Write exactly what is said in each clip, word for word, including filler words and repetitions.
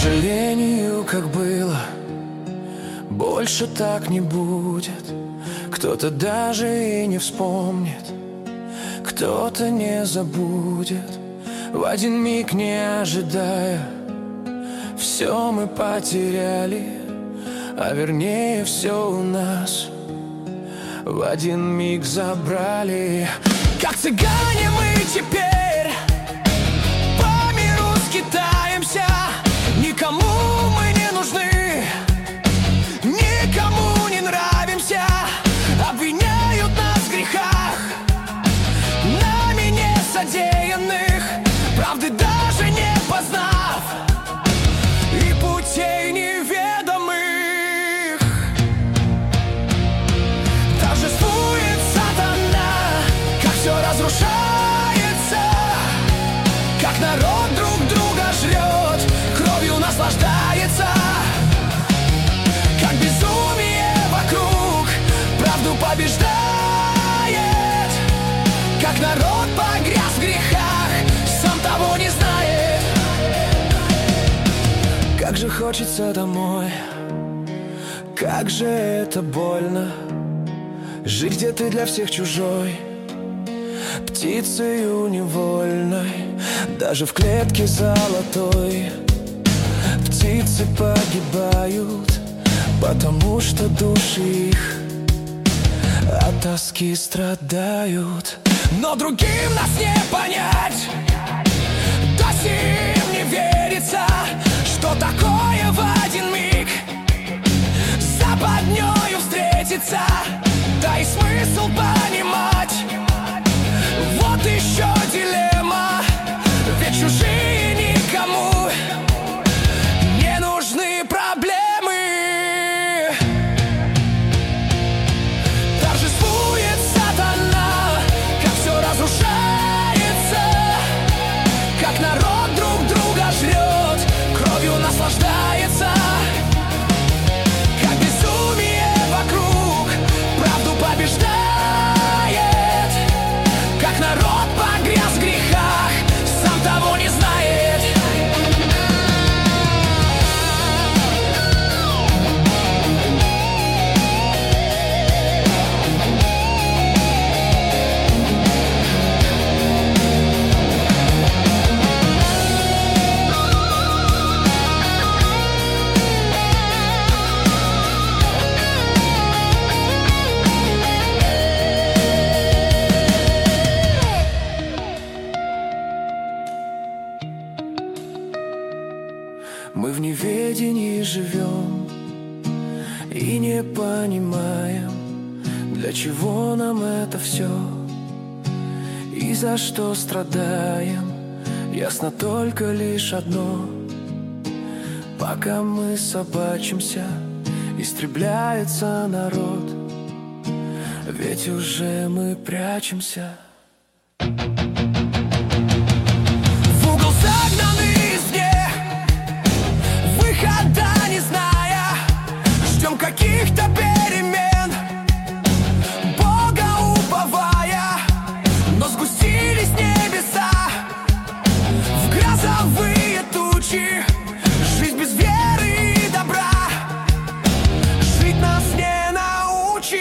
сожалению, как было, больше так не будет. Кто-то даже и не вспомнит, кто-то не забудет. В один миг, не ожидая, все мы потеряли, а вернее все у нас в один миг забрали. Как цыгане мы теперь по миру скитаемся. Никому мы не нужны, никому не нравимся. Обвиняют нас в грехах, нами не содеянных, правды даже не познав и путей неведомых. Торжествует сатана, как все разрушается, как народ друг друга жрет, кровью наслаждается, как безумие вокруг правду побеждает, как народ погряз в грехах, сам того не знает. Как же хочется домой, как же это больно, жить где ты для всех чужой, птицею невольной, даже в клетке золотой. Птицы погибают, потому что души их от тоски страдают. Но другим нас не понять, до сих не верится, что такое в один миг с западнёю встретиться. Да и смысл понимать, вот еще дилемма, ведь чужие никому не нужны проблемы. Торжествует сатана, как все разрушается, как народ друг друга жрет, кровью наслаждается, как безумие вокруг правду побеждает, как народ погряз в грехах, сам того не знает. Мы в неведении живем и не понимаем, для чего нам это все и за что страдаем. Ясно только лишь одно: пока мы собачимся, истребляется народ, ведь уже мы прячемся. Выхода не зная, ждем каких-то перемен, Бога уповая, но сгустились небеса в грозовые тучи. Жизнь без веры и добра жить нас не научит.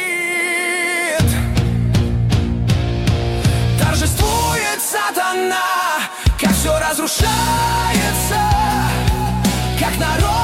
Торжествует сатана, как все разрушается, как народ